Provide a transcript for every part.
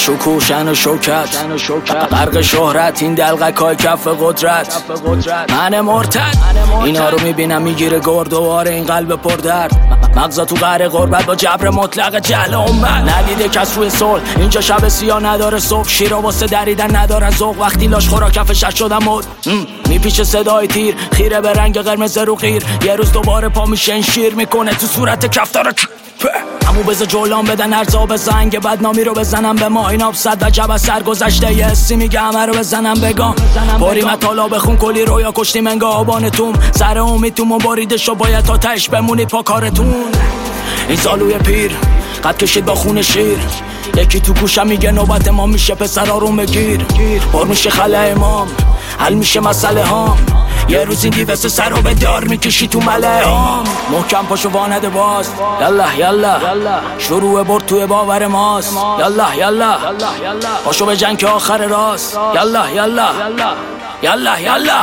شکوه شن و شوکت غرق شهرت این دلقکای کف قدرت من مرتد اینا رو میبینم میگیره گردوار این قلب پردرد مغزا تو قهر غربت با جبر مطلق جهل امت ندیده کس روی صلح اینجا شب سیاه نداره صبح شیرا واسه دریدن ندارن ذوق وقتی لاش خورا کف شش شدم مد میپیچه صدای تیر خیره به رنگ قرمز رو غیر یه روز دوباره پا میشه این شیر میکنه تو صورت کفتار همو بزه جولان بدن ارزا به زنگ بدنامی رو بزنم به ما این آبصد و جب از سرگذشته یه حسی میگه همه رو بزنم بگام بریم طالا بخون کلی رویا کشتیم انگاه آبانتون سر امیدتون مباریده شو باید تا تش بمونید پا کارتون این زالوی پیر قد کشید با خون شیر یکی تو گوشم میگه نوبت ما میشه پسرا رو بگیر بار میشه خلع امام حل میشه مسئله هام یه روز این دیوست سر رو به دار میکشی تو ملعه هام محکم پاشو وانده باز یالا یالا شروع برد توی باور ماست یالا یالا پاشو به جنگ که آخر راست یالا یالا یالا یالا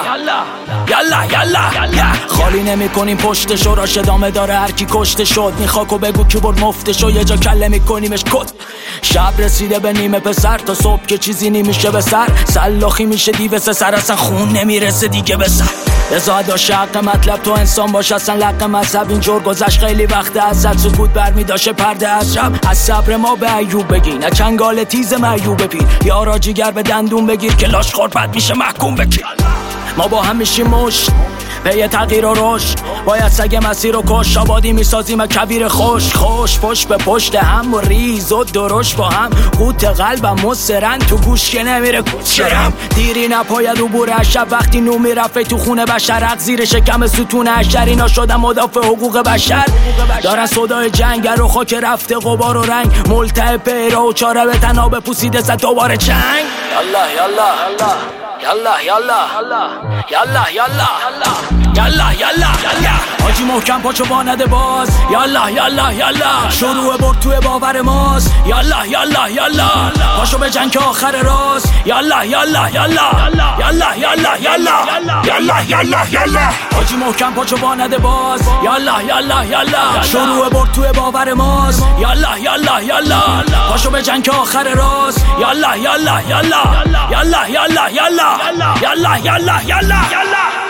یالا یالا خالی نمی کنیم پشتشو راش ادامه داره هرکی کشته شد میخواکو بگو کی برد مفتشو یه جا کله میکنیمش کد شب رسیده به نیمه پسر تا صبح که چیزی نمیشه به سر سلاخی میشه دیوسه سر اصلا خون نمیرسه دیگه به سر بزاد و شق مطلب تو انسان باش اصلا لق مذهب اینجور گذشت خیلی وقت ازت سکوت برمی داشه پرده از شب از صبر ما به ایوب بگی نه چنگال تیز معیوب پیر یارا جیگر به دندون بگیر که لاش خورد بد میشه محکوم بگیر ما با هم میشیم مشت به یه تغییر و رشد باید سگ مسیر و کش آبادی میسازیم کبیر خوش پشت به پشت هم و ریز و درشت با هم قوت قلبم مصرن تو گوش که نمیره کچرم دیری نپاید و بوره شب وقتی نو میرفه تو خونه بشر حق زیر شکم ستون اشتر اینا شدن مدافع حقوق بشر دارن صدای جنگ رو خاک رفته غبار و رنگ ملتهب پیرا و چاره به تناب پوسیده زد دوباره چنگ یالا یالا یالا یالا یالا یالا یالا حاجی محکم پاچو وانده باز یالا یالا یالا شروع برد توی باور ماست یالا یالا یالا پاشو به جنگ آخر راست یالا یالا یالا یالا یالا یالا یالا یالا یالا حاجی محکم پاچو وانده باز یالا یالا یالا شروع برد توی باور ماست یالا یالا یالا پاشو به جنگ آخر راست یالا یالا یالا یالا یالا یالا یالا یالا یالا